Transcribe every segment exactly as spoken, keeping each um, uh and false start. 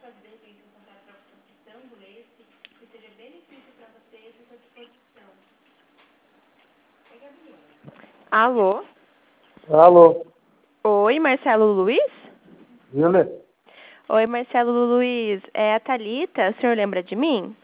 Alô? Alô? Oi, Marcelo Luiz? Júlia? Oi, Marcelo Luiz. É a Thalita. O senhor lembra de mim?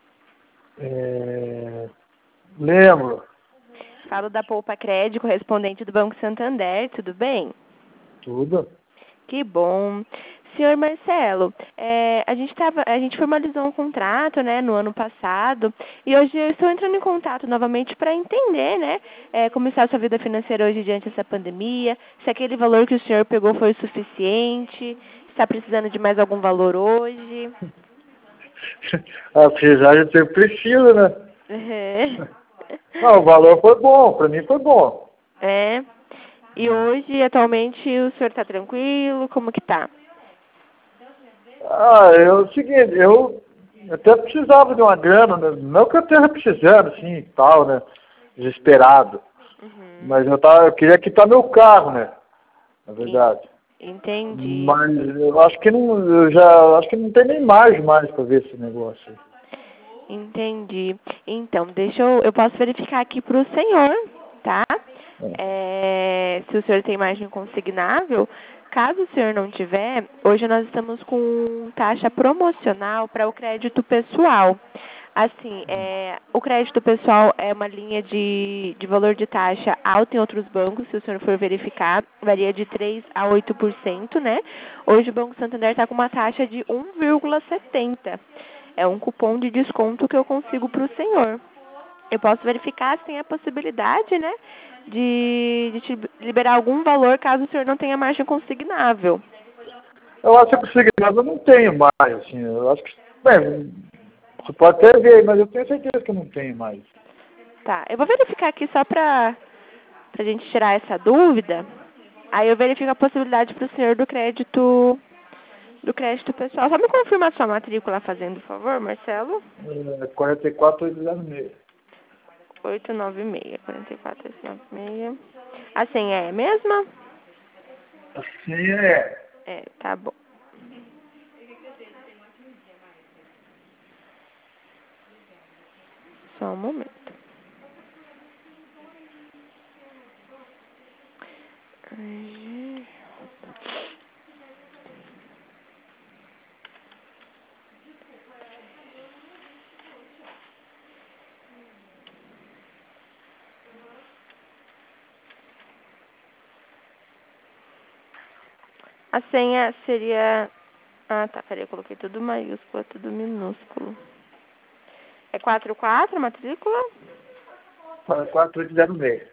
É... Lembro. Falo da Poupa Crédito, correspondente do Banco Santander. Tudo bem? Tudo? Que bom. Senhor Marcelo, é, a, gente tava, a gente formalizou um contrato, né, no ano passado, e hoje eu estou entrando em contato novamente para entender, né, é, como está a sua vida financeira hoje diante dessa pandemia, se aquele valor que o senhor pegou foi o suficiente, se está precisando de mais algum valor hoje. Ah, precisar de ter preciso, né? É. Não, o valor foi bom, para mim foi bom. É. E hoje, atualmente, o senhor está tranquilo? Como que tá? Ah, é o seguinte, eu até precisava de uma grana, né? Não que eu esteja precisando, assim, e tal, né? Desesperado. Uhum. Mas eu, tava, eu queria quitar meu carro, né? Na verdade. Entendi. Mas eu acho que não, eu já acho que não tem nem margem mais para ver esse negócio. Entendi. Então, deixa eu, eu posso verificar aqui para o senhor, tá? É, se o senhor tem margem consignável. Caso o senhor não tiver, hoje nós estamos com taxa promocional para o crédito pessoal. Assim, é, o crédito pessoal é uma linha de, de valor de taxa alta em outros bancos, se o senhor for verificar, varia de três a oito por cento, né? Hoje o Banco Santander está com uma taxa de um vírgula setenta. É um cupom de desconto que eu consigo para o senhor. Eu posso verificar se tem a possibilidade, né, de, de te liberar algum valor caso o senhor não tenha margem consignável. Eu acho que eu consegui, mas eu não tenho mais, assim, eu acho que, bem, você pode até ver, mas eu tenho certeza que eu não tenho mais. Tá, eu vou verificar aqui só para a gente tirar essa dúvida. Aí eu verifico a possibilidade para o senhor do crédito do crédito pessoal. Só me confirma a sua matrícula fazendo, por favor, Marcelo? É, quarenta e quatro, oitocentos e seis. oito nove seis, quarenta e quatro, oito nove seis. A senha é a mesma? Assim é. É, tá bom. Só um momento. Uhum. A senha seria... Ah, tá. Peraí, eu coloquei tudo maiúsculo, tudo minúsculo. É quatro quatro a matrícula? quarenta e quatro, oitocentos e seis.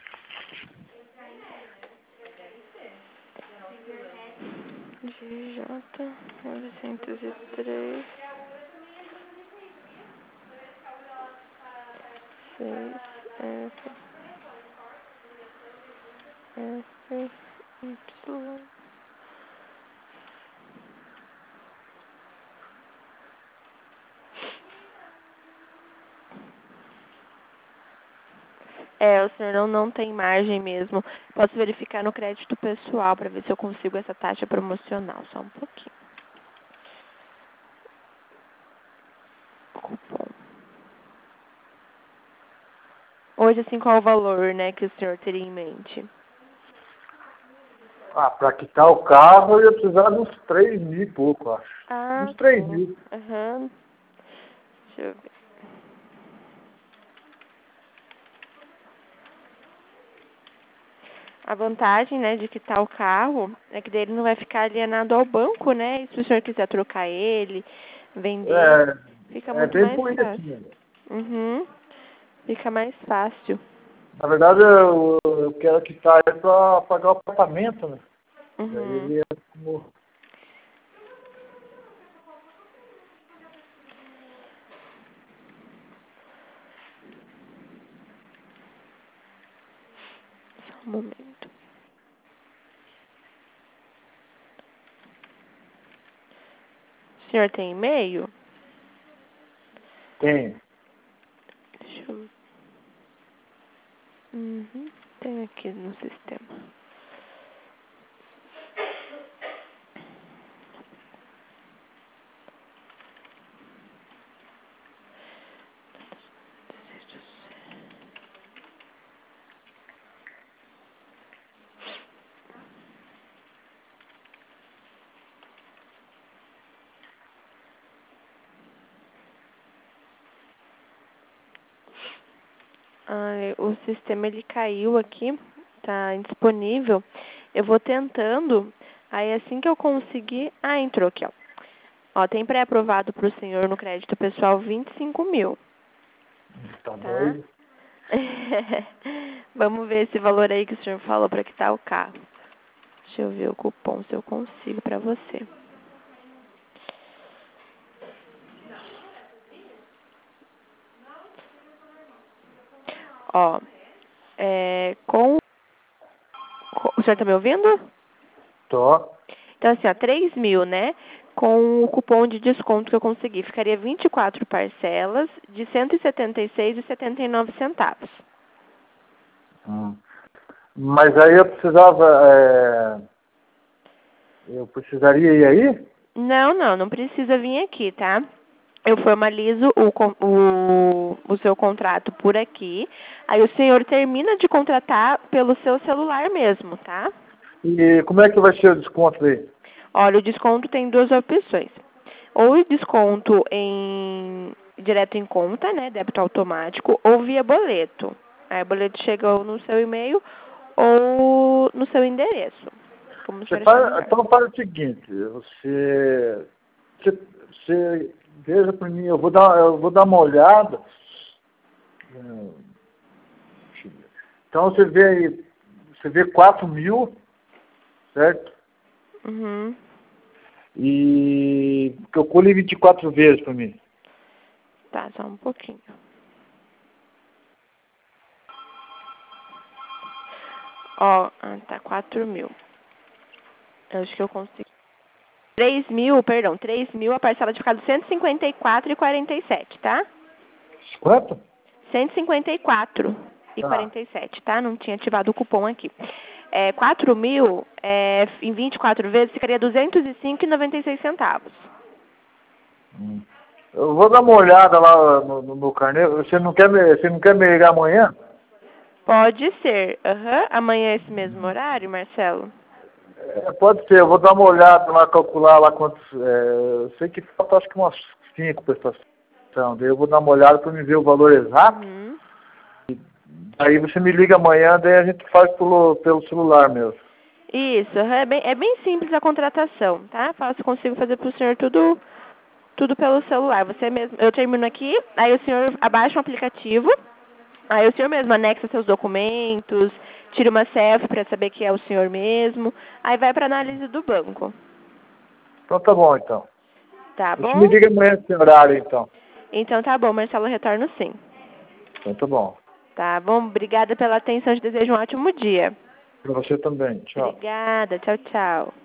G J novecentos e três seis F F Y. É, o senhor não, não tem margem mesmo. Posso verificar no crédito pessoal para ver se eu consigo essa taxa promocional. Só um pouquinho. Cupom. Hoje, assim, qual o valor, né, que o senhor teria em mente? Ah, para quitar o carro eu ia precisar de uns três mil e pouco, eu acho. Ah, Uns três tá. mil. Aham. Deixa eu ver. A vantagem, né, de quitar o carro é que daí ele não vai ficar alienado ao banco, né? E se o senhor quiser trocar ele, vender, fica É, é muito bem mais por isso, fácil. né? Uhum. Fica mais fácil. Na verdade, eu, eu quero quitar ele para pagar o apartamento, né? Daí Uhum. ele é como... Só um momento. O senhor tem e-mail? Tem. Deixa eu... Uhum. Tem aqui no sistema. Ai, o sistema ele caiu aqui, tá indisponível. Eu vou tentando, aí assim que eu conseguir... Ah, entrou aqui, ó. Ó, tem pré-aprovado para o senhor no crédito pessoal vinte e cinco mil. Tá Tá? doido? Vamos ver esse valor aí que o senhor falou para quitar o carro. Deixa eu ver o cupom, se eu consigo para você. Ó, é, com, com... O senhor tá me ouvindo? Tô. Então, assim, ó, três mil, né? Com o cupom de desconto que eu consegui, ficaria vinte e quatro parcelas de cento e setenta e seis reais e setenta e nove centavos. Hum. Mas aí eu precisava... É... Eu precisaria ir aí? Não, não, não precisa vir aqui, tá? Eu formalizo o, con- o, o seu contrato por aqui. Aí o senhor termina de contratar pelo seu celular mesmo, tá? E como é que vai ser o desconto aí? Olha, o desconto tem duas opções. Ou o desconto em direto em conta, né, débito automático, ou via boleto. Aí o boleto chega ou no seu e-mail ou no seu endereço. Como Você você achar faz, melhor. então faz o seguinte, você, você, você veja para mim, eu vou dar, eu vou dar uma olhada. Hum, deixa eu ver. Então você vê aí, você vê quatro mil, certo? Uhum. E calcule vinte e quatro vezes para mim. Tá, só um pouquinho. Ó, ah, tá, quatro mil. Eu acho que eu consigo. Três mil, perdão, três mil, a parcela de ficado cento e cinquenta e quatro e quarenta e sete, tá? Quanto? cento e cinquenta e quatro e Tá. quarenta e sete, tá? Não tinha ativado o cupom aqui. É, quatro mil, é, em vinte e quatro vezes, ficaria duzentos e cinco reais e noventa e seis centavos. Hum. Eu vou dar uma olhada lá no, no, no carneiro. Você não quer me, você não quer me ligar amanhã? Pode ser. Aham. Amanhã é esse mesmo horário, Marcelo? É, pode ser, eu vou dar uma olhada lá, calcular lá quantos. É, eu sei que falta acho que umas cinco prestações. Daí eu vou dar uma olhada para me ver o valor exato. Uhum. Aí você me liga amanhã, daí a gente faz pelo, pelo celular mesmo. Isso, aham, é bem, é bem simples a contratação, tá? Faço, consigo fazer pro senhor tudo, tudo pelo celular. Você mesmo, eu termino aqui, aí o senhor abaixa o aplicativo, aí o senhor mesmo anexa seus documentos, tira uma selfie para saber que é o senhor mesmo, aí vai para análise do banco. Então tá bom então. Tá Você me bom? liga amanhã nesse horário então. Então tá bom, Marcelo, eu retorno sim. Então tá bom. Tá bom? Obrigada pela atenção, te desejo um ótimo dia. Para você também. Tchau. Obrigada, tchau, tchau.